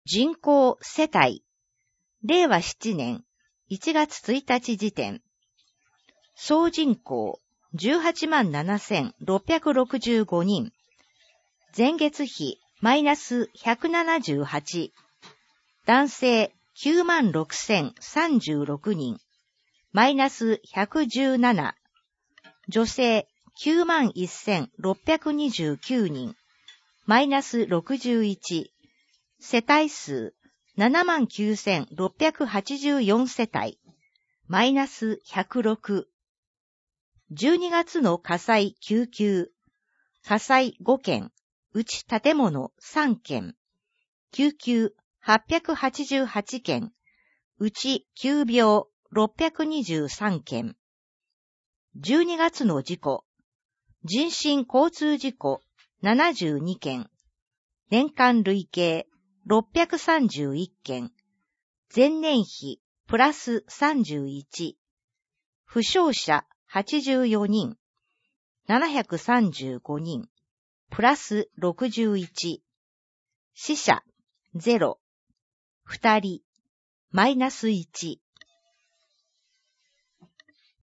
人口世帯、令和7年1月1日時点、総人口187,665人、前月比マイナス178、男性96,036人、マイナス117、女性91,629人、マイナス61、世帯数79,684世帯、マイナス106。12月の火災救急、火災5件、うち建物3件、救急888件、うち急病623件。12月の事故、人身交通事故72件、年間累計631件、前年比プラス31、負傷者84人、735人、プラス61、死者0、2人、マイナス1。